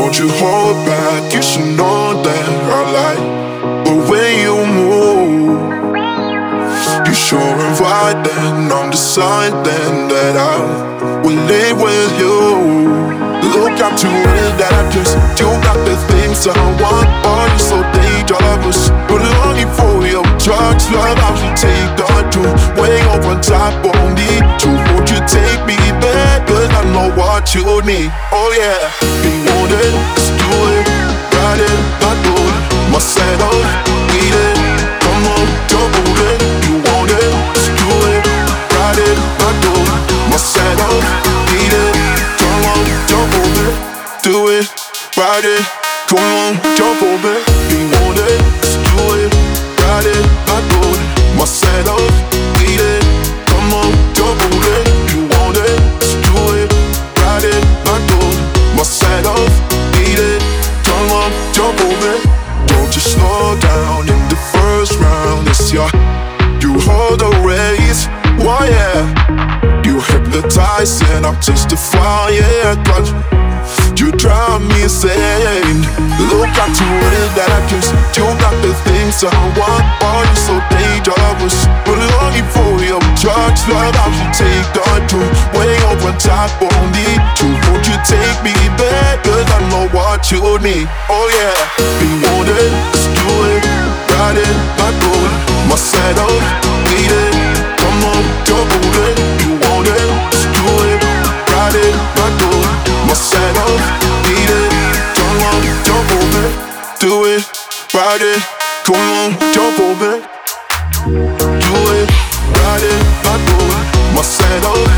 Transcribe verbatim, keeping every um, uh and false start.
Don't you hold back, you should know that I like the way you move. You sure inviting, I'm deciding that I will live with you. Look, I'm too real that I just you got the things I want. Are you so dangerous? But longing for your touch, love how you take the truth. Way up on top of me, to won't you take me there? Cause I know what you need. Oh yeah, you want it, let's do it. Ride it, I do it. My settle, eat it. Come on, jump on it. You want it, let's do it. Ride it, I do it. My settle, eat it. Come on, jump on it. Do it, ride it. Come on, jump on it. You want it, let's do it. Ride it, I do it. My settle, eat it. Come on, jump on it. You want it, let's do it. Ride it, I do it. My settle, eat it. Come on, jump on it. Don't you slow down in the first round. It's your, you hold the race. Why yeah, you hypnotize and I'm testifying. Yeah, but you drive me insane. Look, I'm too real that I just you got the things I want. Are you so dangerous? But longing for your touch, love how you take the truth. Way up on top of me, to won't you take me there? Cause I know what you need. Oh yeah, you want it, let's do it. Ride it, I do it. My settle, eat it. Come on, jump on it. You want it, let's do it. Ride it, I do it. My settle, eat it. Come on, jump on it. Do it, ride it. Come on, jump on it. Do it, ride it, I do it. My settle.